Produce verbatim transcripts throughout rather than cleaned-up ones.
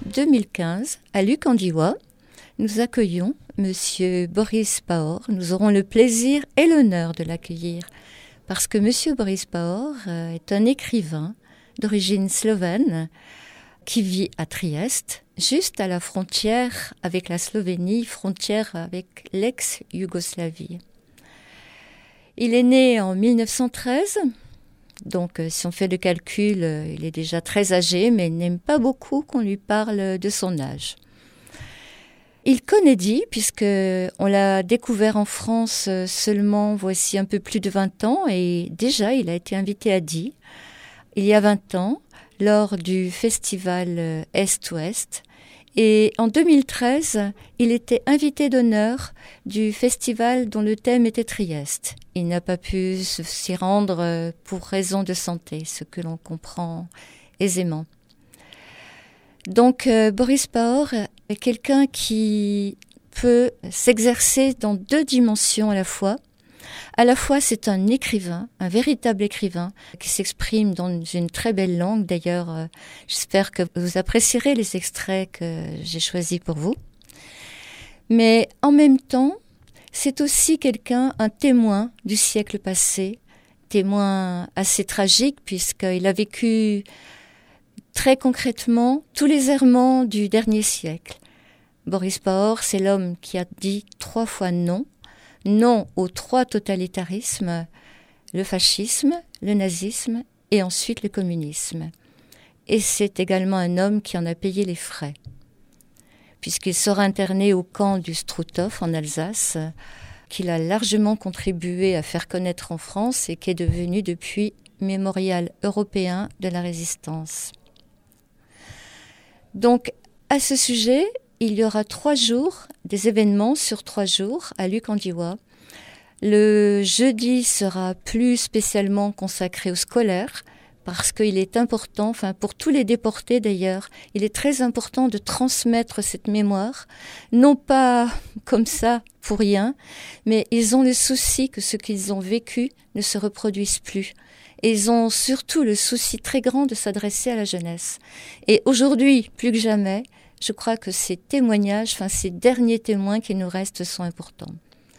deux mille quinze, à Lukandiwa, nous accueillons Monsieur Boris Pahor. Nous aurons le plaisir et l'honneur de l'accueillir parce que Monsieur Boris Pahor euh, est un écrivain d'origine slovène qui vit à Trieste, juste à la frontière avec la Slovénie, frontière avec l'ex-Yougoslavie. Il est né en mille neuf cent treize, donc si on fait le calcul, il est déjà très âgé, mais il n'aime pas beaucoup qu'on lui parle de son âge. Il connaît Die, puisqu'on l'a découvert en France seulement voici un peu plus de vingt ans, et déjà il a été invité à Die, il y a vingt ans, lors du festival Est-Ouest. Et en deux mille treize, il était invité d'honneur du festival dont le thème était Trieste. Il n'a pas pu s'y rendre pour raison de santé, ce que l'on comprend aisément. Donc euh, Boris Pahor est quelqu'un qui peut s'exercer dans deux dimensions à la fois. À la fois, c'est un écrivain, un véritable écrivain, qui s'exprime dans une très belle langue. D'ailleurs, euh, j'espère que vous apprécierez les extraits que j'ai choisis pour vous. Mais en même temps, c'est aussi quelqu'un, un témoin du siècle passé, témoin assez tragique, puisqu'il a vécu très concrètement tous les errements du dernier siècle. Boris Pahor, c'est l'homme qui a dit trois fois non. Non aux trois totalitarismes, le fascisme, le nazisme et ensuite le communisme. Et c'est également un homme qui en a payé les frais, puisqu'il sera interné au camp du Struthof en Alsace, qu'il a largement contribué à faire connaître en France et qui est devenu depuis mémorial européen de la résistance. Donc, à ce sujet, il y aura trois jours, des événements sur trois jours à Lukandiwa. Le jeudi sera plus spécialement consacré aux scolaires parce qu'il est important, enfin pour tous les déportés d'ailleurs, il est très important de transmettre cette mémoire, non pas comme ça pour rien, mais ils ont le souci que ce qu'ils ont vécu ne se reproduise plus. Et ils ont surtout le souci très grand de s'adresser à la jeunesse. Et aujourd'hui, plus que jamais, je crois que ces témoignages, enfin ces derniers témoins qui nous restent sont importants.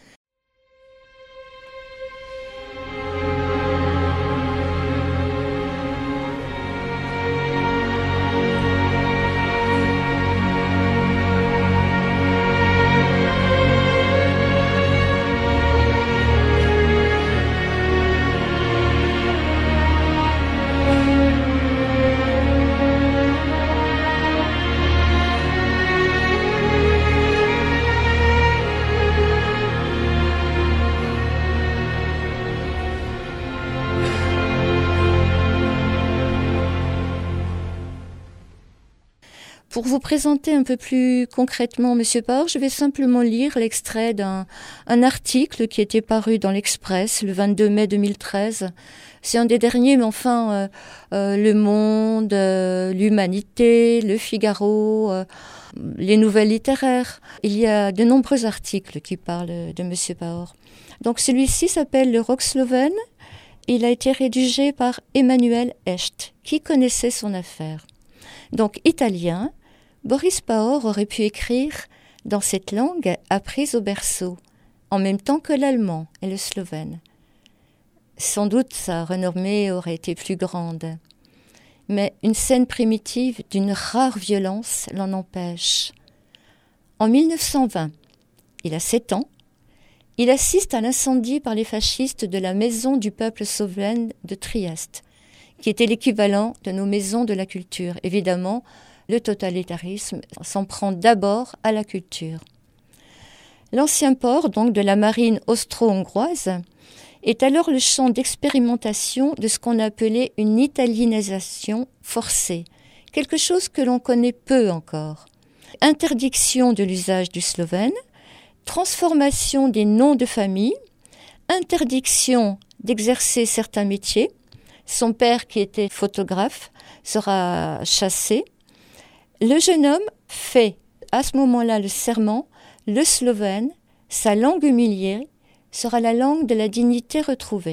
Pour vous présenter un peu plus concrètement Monsieur Pahor, je vais simplement lire l'extrait d'un un article qui était paru dans l'Express le vingt-deux mai deux mille treize. C'est un des derniers, mais enfin, euh, euh, Le Monde, euh, l'Humanité, Le Figaro, euh, les nouvelles littéraires. Il y a de nombreux articles qui parlent de Monsieur Pahor. Donc celui-ci s'appelle Le Rock slovène. Il a été rédigé par Emmanuel Hecht, qui connaissait son affaire. Donc italien, Boris Pahor aurait pu écrire dans cette langue apprise au berceau, en même temps que l'allemand et le slovène. Sans doute sa renommée aurait été plus grande. Mais une scène primitive d'une rare violence l'en empêche. En mille neuf cent vingt, il a sept ans, il assiste à l'incendie par les fascistes de la Maison du peuple slovène de Trieste, qui était l'équivalent de nos maisons de la culture. Évidemment, le totalitarisme s'en prend d'abord à la culture. L'ancien port, donc, de la marine austro-hongroise, est alors le champ d'expérimentation de ce qu'on appelait une italianisation forcée, quelque chose que l'on connaît peu encore. Interdiction de l'usage du slovène, transformation des noms de famille, interdiction d'exercer certains métiers. Son père, qui était photographe, sera chassé. Le jeune homme fait à ce moment-là le serment, le slovène, sa langue humiliée, sera la langue de la dignité retrouvée.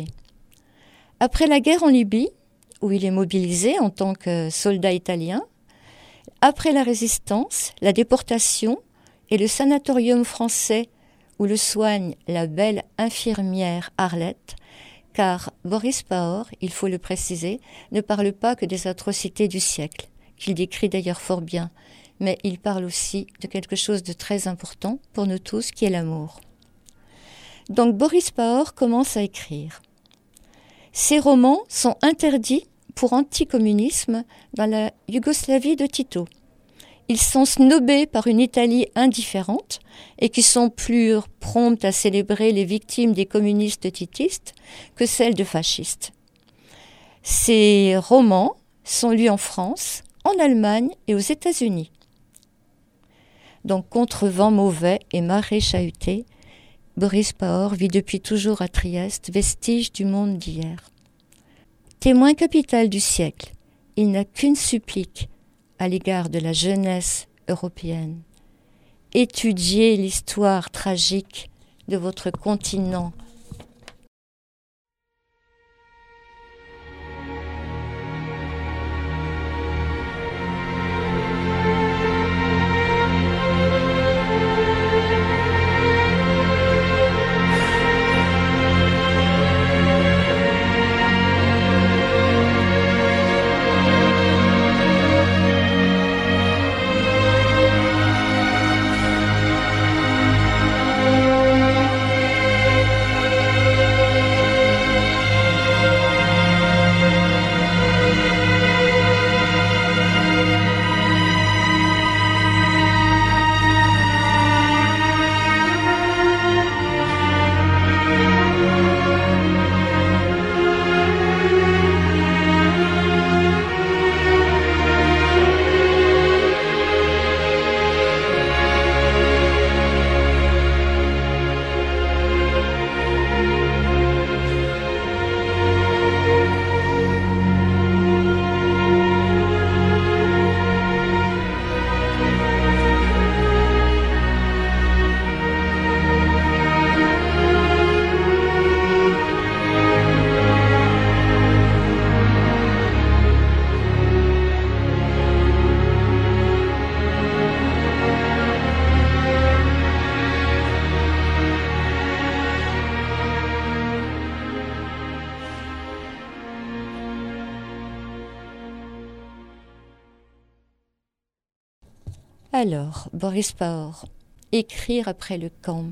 Après la guerre en Libye, où il est mobilisé en tant que soldat italien, Après la Résistance, la déportation et le sanatorium français où le soigne la belle infirmière Arlette, car Boris Pahor, il faut le préciser, ne parle pas que des atrocités du siècle, qu'il décrit d'ailleurs fort bien, mais il parle aussi de quelque chose de très important pour nous tous, qui est l'amour. Donc Boris Pahor commence à écrire. Ses romans sont interdits pour anticommunisme dans la Yougoslavie de Tito. Ils sont snobés par une Italie indifférente et qui sont plus promptes à célébrer les victimes des communistes titistes que celles de fascistes. Ces romans sont lus en France, en Allemagne et aux États-Unis. Donc, contre vent mauvais et marée chahutée, Boris Pahor vit depuis toujours à Trieste, vestige du monde d'hier. Témoin capital du siècle, il n'a qu'une supplique à l'égard de la jeunesse européenne. Étudiez l'histoire tragique de votre continent. Alors, Boris Pahor, écrire après le camp.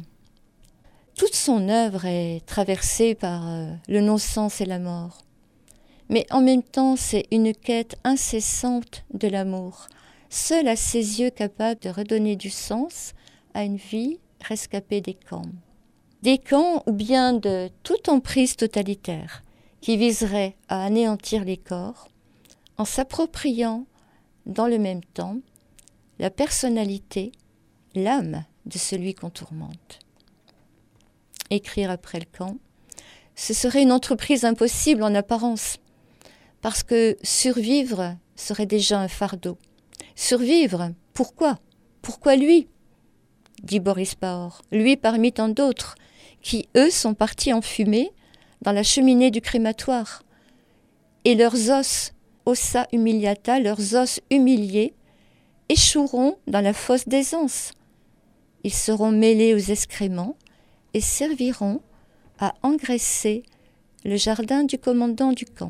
Toute son œuvre est traversée par euh, le non-sens et la mort. Mais en même temps, c'est une quête incessante de l'amour, seul à ses yeux capable de redonner du sens à une vie rescapée des camps. Des camps ou bien de toute emprise totalitaire qui viserait à anéantir les corps en s'appropriant dans le même temps la personnalité, l'âme de celui qu'on tourmente. Écrire après le camp, ce serait une entreprise impossible en apparence, parce que survivre serait déjà un fardeau. Survivre, pourquoi ? Pourquoi lui ? Dit Boris Pahor, lui parmi tant d'autres, qui eux sont partis en fumée dans la cheminée du crématoire, et leurs os, ossa humiliata, leurs os humiliés, échoueront dans la fosse d'aisance. Ils seront mêlés aux excréments et serviront à engraisser le jardin du commandant du camp.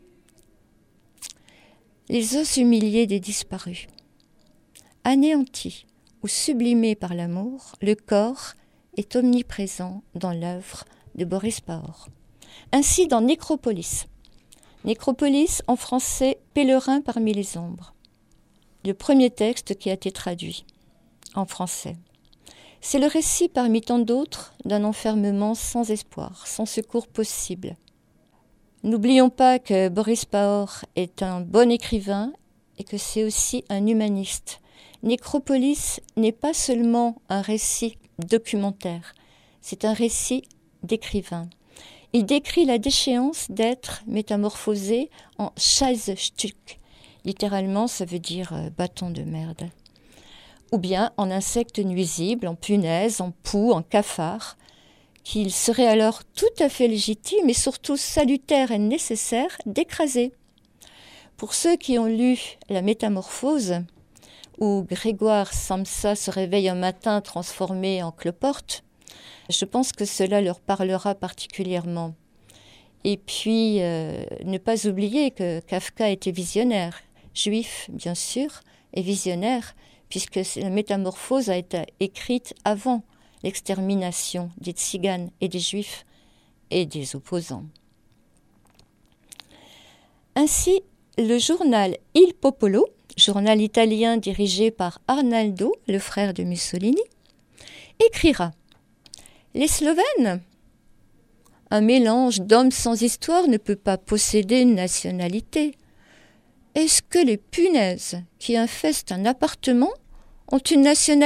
Les os humiliés des disparus. Anéantis ou sublimés par l'amour, le corps est omniprésent dans l'œuvre de Boris Pahor. Ainsi dans Nécropolis. Nécropolis, en français, Pèlerin parmi les ombres. Le premier texte qui a été traduit en français. C'est le récit parmi tant d'autres d'un enfermement sans espoir, sans secours possible. N'oublions pas que Boris Pahor est un bon écrivain et que c'est aussi un humaniste. Nécropolis n'est pas seulement un récit documentaire, c'est un récit d'écrivain. Il décrit la déchéance d'être métamorphosé en Scheißstück. Littéralement, ça veut dire euh, bâton de merde. Ou bien en insecte nuisible, en punaise, en poux, en cafard, qu'il serait alors tout à fait légitime et surtout salutaire et nécessaire d'écraser. Pour ceux qui ont lu La Métamorphose, où Grégoire Samsa se réveille un matin transformé en cloporte, je pense que cela leur parlera particulièrement. Et puis, euh, ne pas oublier que Kafka était visionnaire, juif bien sûr, et visionnaire, puisque la Métamorphose a été écrite avant l'extermination des tziganes et des juifs et des opposants. Ainsi, le journal Il Popolo, journal italien dirigé par Arnaldo, le frère de Mussolini, écrira « Les Slovènes, un mélange d'hommes sans histoire ne peut pas posséder une nationalité. Est-ce que les punaises qui infestent un appartement ont une nationalité ?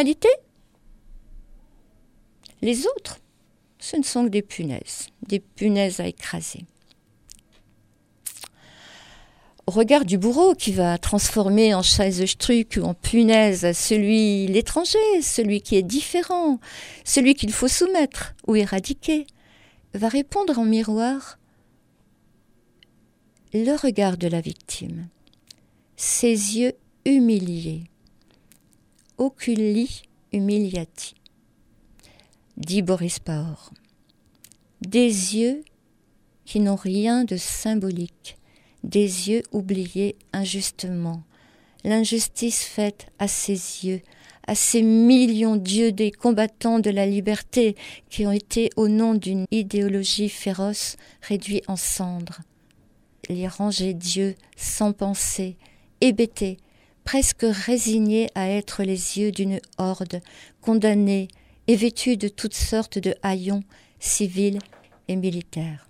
Les autres, ce ne sont que des punaises, des punaises à écraser. » Au regard du bourreau qui va transformer en Scheißestruck ou en punaise celui, l'étranger, celui qui est différent, celui qu'il faut soumettre ou éradiquer, va répondre en miroir le regard de la victime, ses yeux humiliés, oculi humiliati, dit Boris Pahor, des yeux qui n'ont rien de symbolique, des yeux oubliés injustement, l'injustice faite à ses yeux, à ces millions d'yeux des combattants de la liberté qui ont été, au nom d'une idéologie féroce, réduits en cendres. Les rangées d'yeux sans pensée, hébétés, presque résignés à être les yeux d'une horde, condamnés et vêtus de toutes sortes de haillons civils et militaires.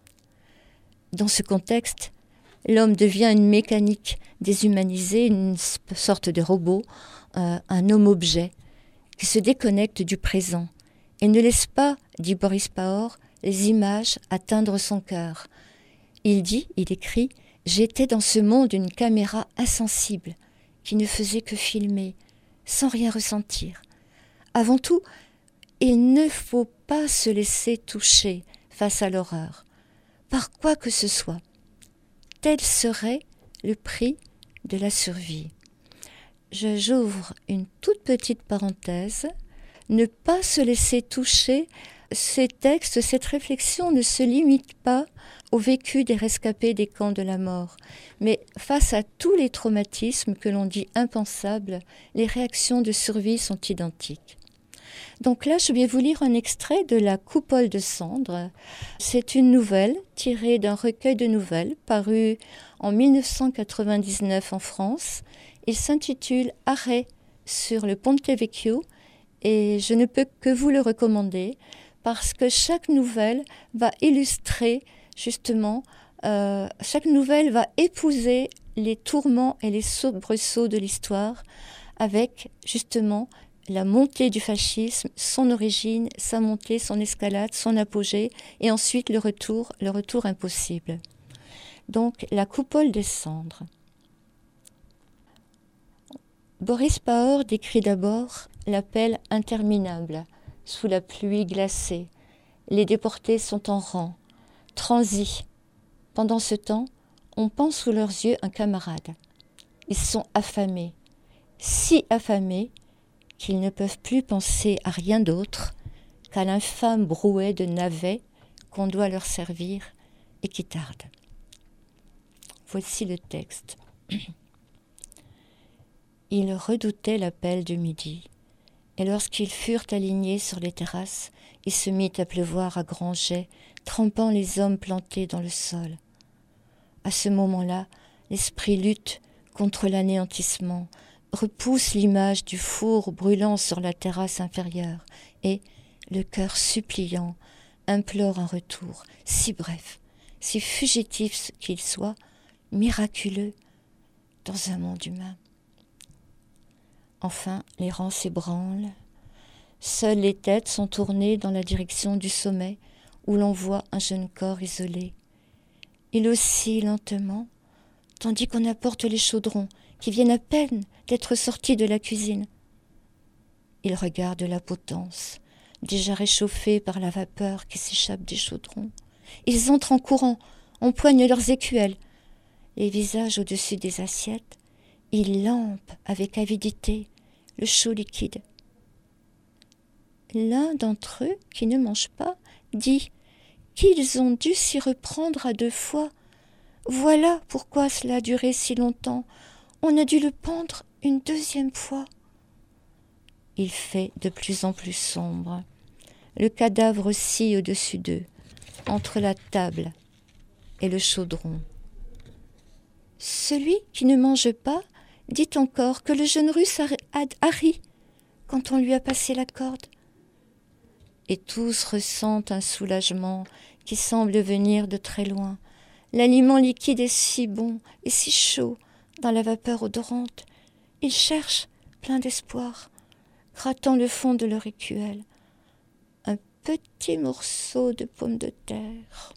Dans ce contexte, l'homme devient une mécanique déshumanisée, une sorte de robot, euh, un homme-objet qui se déconnecte du présent et ne laisse pas, dit Boris Pahor, les images atteindre son cœur. Il dit, il écrit, « J'étais dans ce monde une caméra insensible qui ne faisait que filmer, sans rien ressentir. Avant tout, il ne faut pas se laisser toucher face à l'horreur, par quoi que ce soit. Tel serait le prix de la survie. » Je, j'ouvre une toute petite parenthèse. Ne pas se laisser toucher, ces textes, cette réflexion ne se limite pas au vécu des rescapés des camps de la mort. Mais face à tous les traumatismes que l'on dit impensables, les réactions de survie sont identiques. Donc là, je vais vous lire un extrait de La Coupole de cendres. C'est une nouvelle tirée d'un recueil de nouvelles paru en mille neuf cent quatre-vingt-dix-neuf en France. Il s'intitule « Arrêt sur le Ponte Vecchio » et je ne peux que vous le recommander parce que chaque nouvelle va illustrer justement, euh, chaque nouvelle va épouser les tourments et les soubresauts de l'histoire avec justement la montée du fascisme, son origine, sa montée, son escalade, son apogée, et ensuite le retour, le retour impossible. Donc, La Coupole des cendres. Boris Pahor décrit d'abord l'appel interminable, sous la pluie glacée. Les déportés sont en rang, transis. Pendant ce temps, on pend sous leurs yeux un camarade. Ils sont affamés, si affamés qu'ils ne peuvent plus penser à rien d'autre qu'à l'infâme brouet de navets qu'on doit leur servir et qui tarde. Voici le texte. Ils redoutaient l'appel de midi, et lorsqu'ils furent alignés sur les terrasses, il se mit à pleuvoir à grands jets, trempant les hommes plantés dans le sol. À ce moment-là, l'esprit lutte contre l'anéantissement, repousse l'image du four brûlant sur la terrasse inférieure, et, le cœur suppliant, implore un retour, si bref, si fugitif qu'il soit, miraculeux, dans un monde humain. Enfin, les rangs s'ébranlent. Seules les têtes sont tournées dans la direction du sommet, où l'on voit un jeune corps isolé. Il oscille lentement, tandis qu'on apporte les chaudrons, qui viennent à peine d'être sortis de la cuisine. Il regarde la potence, déjà réchauffée par la vapeur qui s'échappe des chaudrons. Ils entrent en courant, empoignent leurs écuelles, les visages au-dessus des assiettes, Ils lampent avec avidité le chaud liquide. L'un d'entre eux, qui ne mange pas, dit qu'ils ont dû s'y reprendre à deux fois. Voilà pourquoi cela a duré si longtemps. On a dû le pendre une deuxième fois. Il fait de plus en plus sombre. Le cadavre oscille au-dessus d'eux, entre la table et le chaudron. Celui qui ne mange pas dit encore que le jeune russe a, a, a ri quand on lui a passé la corde. Et tous ressentent un soulagement qui semble venir de très loin. L'aliment liquide est si bon et si chaud dans la vapeur odorante. Ils cherchent, plein d'espoir, grattant le fond de leur écuelle, un petit morceau de pomme de terre.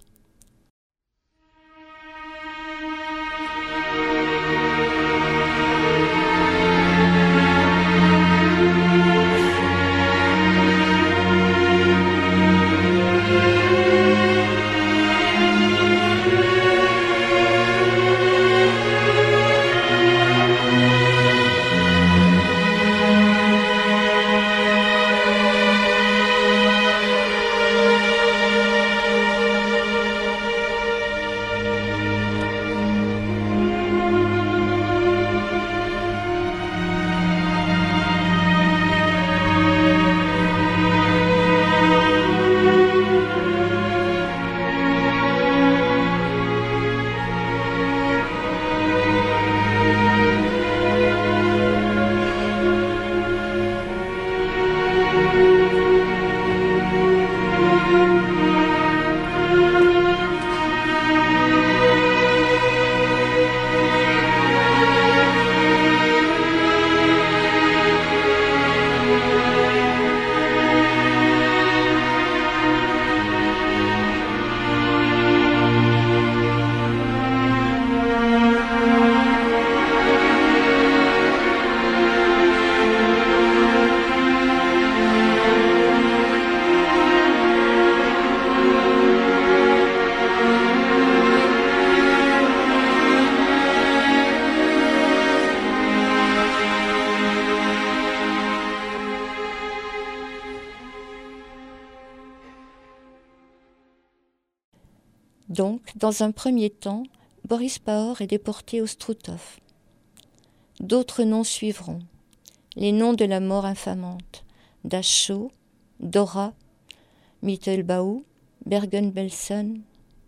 Donc, dans un premier temps, Boris Pahor est déporté au Struthof. D'autres noms suivront. Les noms de la mort infamante. Dachau, Dora, Mittelbau, Bergen-Belsen.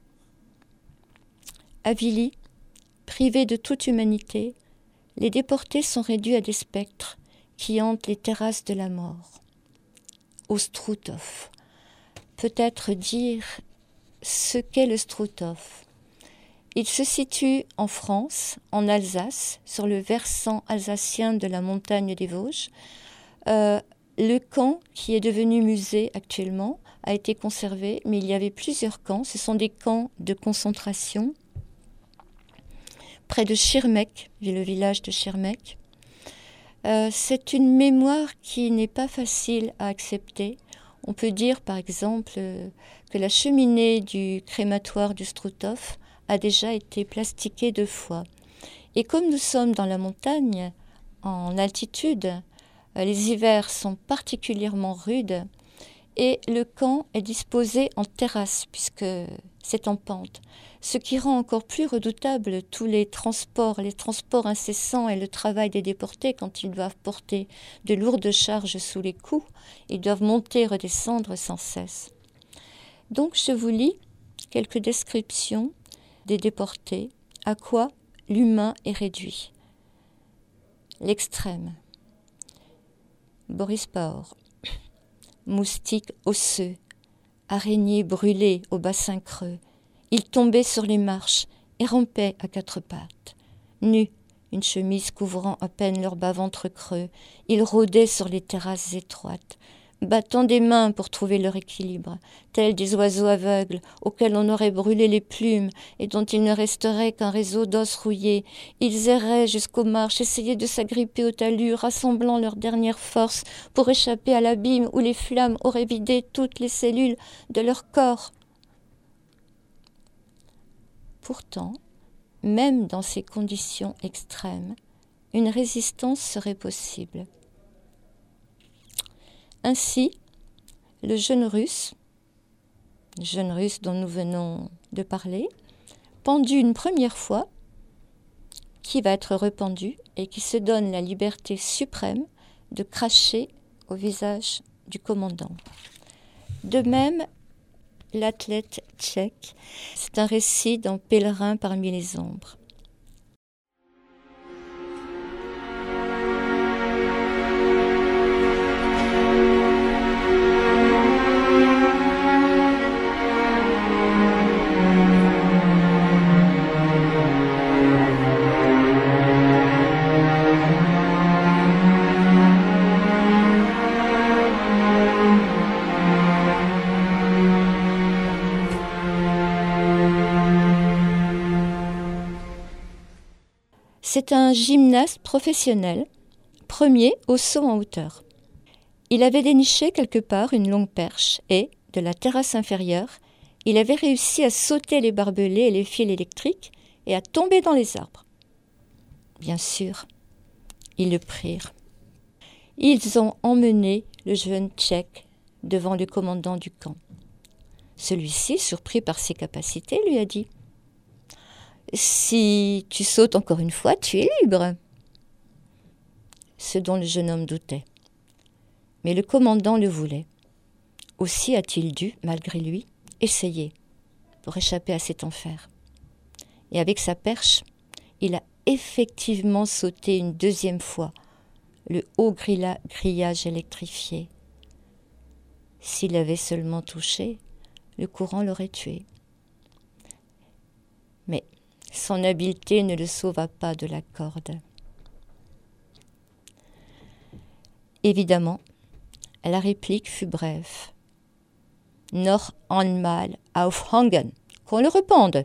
À Willy, privés de toute humanité, les déportés sont réduits à des spectres qui hantent les terrasses de la mort. Au Struthof. Peut-être dire ce qu'est le Struthof. Il se situe en France, en Alsace, sur le versant alsacien de la montagne des Vosges. Euh, le camp, qui est devenu musée actuellement, a été conservé, mais il y avait plusieurs camps. Ce sont des camps de concentration près de Schirmeck, le village de Schirmeck. Euh, c'est une mémoire qui n'est pas facile à accepter. On peut dire, par exemple, euh, que la cheminée du crématoire du Struthof a déjà été plastiquée deux fois. Et comme nous sommes dans la montagne, en altitude, euh, les hivers sont particulièrement rudes et le camp est disposé en terrasse puisque c'est en pente, ce qui rend encore plus redoutable tous les transports, les transports incessants et le travail des déportés quand ils doivent porter de lourdes charges sous les coups. Ils doivent monter et redescendre sans cesse. Donc je vous lis quelques descriptions des déportés, à quoi l'humain est réduit. L'extrême. Boris Pahor. Moustiques osseux, araignées brûlées au bassin creux. Ils tombaient sur les marches et rampaient à quatre pattes. Nus, une chemise couvrant à peine leur bas-ventre creux, ils rôdaient sur les terrasses étroites, battant des mains pour trouver leur équilibre, tels des oiseaux aveugles auxquels on aurait brûlé les plumes et dont il ne resterait qu'un réseau d'os rouillés. Ils erraient jusqu'aux marches, essayaient de s'agripper au talus, rassemblant leurs dernières forces pour échapper à l'abîme où les flammes auraient vidé toutes les cellules de leur corps. Pourtant, même dans ces conditions extrêmes, une résistance serait possible. Ainsi, le jeune russe, le jeune russe dont nous venons de parler, pendu une première fois, qui va être rependu et qui se donne la liberté suprême de cracher au visage du commandant. De même, l'athlète tchèque, c'est un récit d'un pèlerin parmi les ombres. C'est un gymnaste professionnel, premier au saut en hauteur. Il avait déniché quelque part une longue perche et, de la terrasse inférieure, il avait réussi à sauter les barbelés et les fils électriques et à tomber dans les arbres. Bien sûr, ils le prirent. Ils ont emmené le jeune Tchèque devant le commandant du camp. Celui-ci, surpris par ses capacités, lui a dit « Si tu sautes encore une fois, tu es libre !» Ce dont le jeune homme doutait. Mais le commandant le voulait. Aussi a-t-il dû, malgré lui, essayer pour échapper à cet enfer. Et avec sa perche, il a effectivement sauté une deuxième fois le haut grilla- grillage électrifié. S'il avait seulement touché, le courant l'aurait tué. Mais son habileté ne le sauva pas de la corde. Évidemment, la réplique fut brève. « Noch einmal aufhängen !» Qu'on le repende.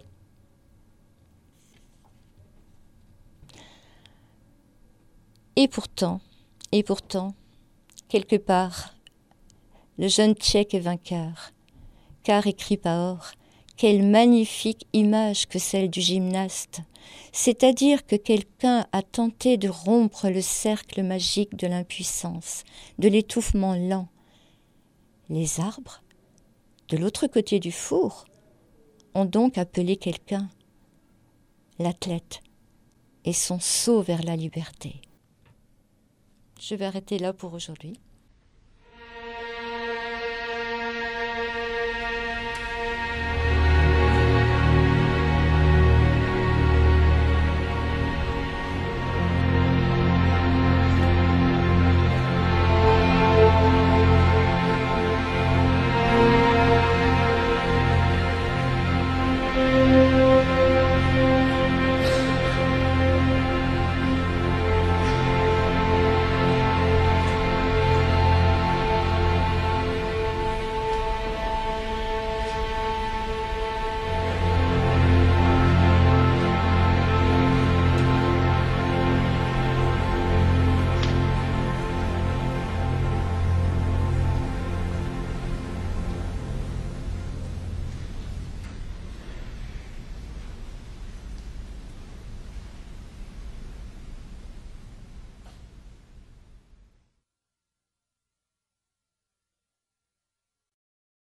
Et pourtant, et pourtant, quelque part, le jeune Tchèque est vainqueur. Car, écrit Pahor, quelle magnifique image que celle du gymnaste, c'est-à-dire que quelqu'un a tenté de rompre le cercle magique de l'impuissance, de l'étouffement lent. Les arbres, de l'autre côté du four, ont donc appelé quelqu'un, l'athlète, et son saut vers la liberté. Je vais arrêter là pour aujourd'hui.